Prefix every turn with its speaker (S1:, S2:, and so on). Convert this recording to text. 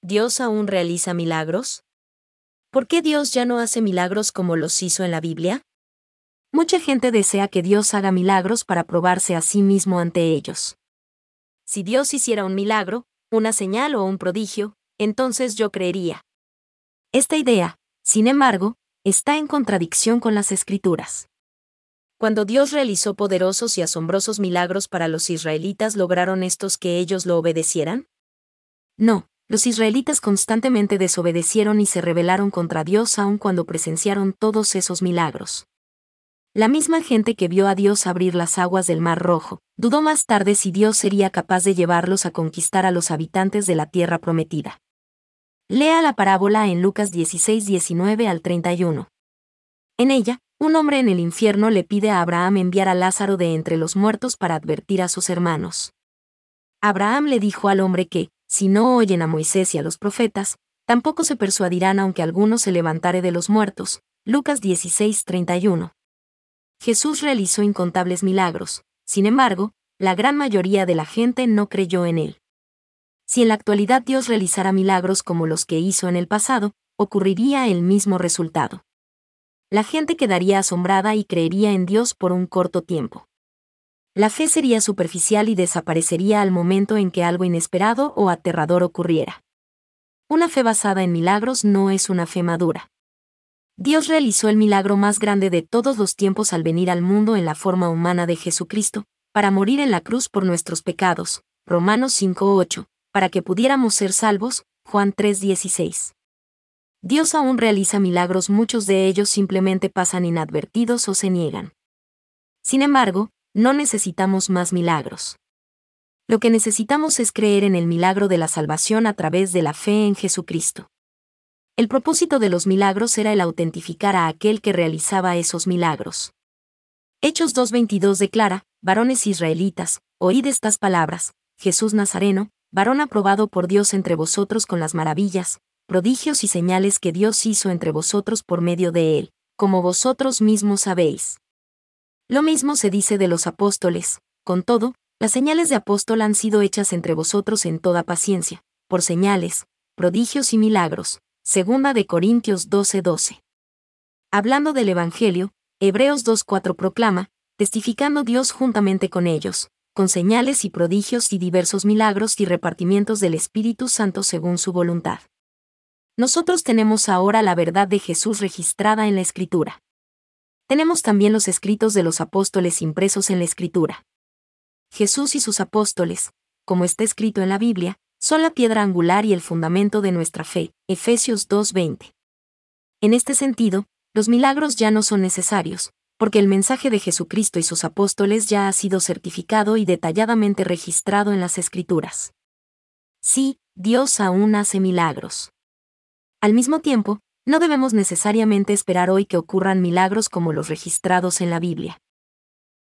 S1: ¿Dios aún realiza milagros? ¿Por qué Dios ya no hace milagros como los hizo en la Biblia?
S2: Mucha gente desea que Dios haga milagros para probarse a sí mismo ante ellos.
S1: Si Dios hiciera un milagro, una señal o un prodigio, entonces yo creería.
S2: Esta idea, sin embargo, está en contradicción con las Escrituras.
S1: Cuando Dios realizó poderosos y asombrosos milagros para los israelitas, ¿lograron estos que ellos lo obedecieran?
S2: No, los israelitas constantemente desobedecieron y se rebelaron contra Dios aun cuando presenciaron todos esos milagros. La misma gente que vio a Dios abrir las aguas del Mar Rojo, dudó más tarde si Dios sería capaz de llevarlos a conquistar a los habitantes de la tierra prometida. Lea la parábola en Lucas 16, 19 al 31. En ella, un hombre en el infierno le pide a Abraham enviar a Lázaro de entre los muertos para advertir a sus hermanos. Abraham le dijo al hombre que, si no oyen a Moisés y a los profetas, tampoco se persuadirán aunque alguno se levantare de los muertos. Lucas 16, 31. Jesús realizó incontables milagros, sin embargo, la gran mayoría de la gente no creyó en él. Si en la actualidad Dios realizara milagros como los que hizo en el pasado, ocurriría el mismo resultado. La gente quedaría asombrada y creería en Dios por un corto tiempo. La fe sería superficial y desaparecería al momento en que algo inesperado o aterrador ocurriera. Una fe basada en milagros no es una fe madura. Dios realizó el milagro más grande de todos los tiempos al venir al mundo en la forma humana de Jesucristo, para morir en la cruz por nuestros pecados, Romanos 5:8, para que pudiéramos ser salvos, Juan 3:16. Dios aún realiza milagros, muchos de ellos simplemente pasan inadvertidos o se niegan. Sin embargo, no necesitamos más milagros. Lo que necesitamos es creer en el milagro de la salvación a través de la fe en Jesucristo. El propósito de los milagros era el autentificar a aquel que realizaba esos milagros. Hechos 2:22 declara: varones israelitas, oíd estas palabras, Jesús Nazareno, varón aprobado por Dios entre vosotros con las maravillas, prodigios y señales que Dios hizo entre vosotros por medio de él, como vosotros mismos sabéis. Lo mismo se dice de los apóstoles. Con todo, las señales de apóstol han sido hechas entre vosotros en toda paciencia, por señales, prodigios y milagros. Segunda de Corintios 12:12. Hablando del Evangelio, Hebreos 2:4 proclama, testificando Dios juntamente con ellos, con señales y prodigios y diversos milagros y repartimientos del Espíritu Santo según su voluntad. Nosotros tenemos ahora la verdad de Jesús registrada en la Escritura. Tenemos también los escritos de los apóstoles impresos en la Escritura. Jesús y sus apóstoles, como está escrito en la Biblia, son la piedra angular y el fundamento de nuestra fe, Efesios 2:20. En este sentido, los milagros ya no son necesarios, porque el mensaje de Jesucristo y sus apóstoles ya ha sido certificado y detalladamente registrado en las Escrituras. Sí, Dios aún hace milagros. Al mismo tiempo, no debemos necesariamente esperar hoy que ocurran milagros como los registrados en la Biblia.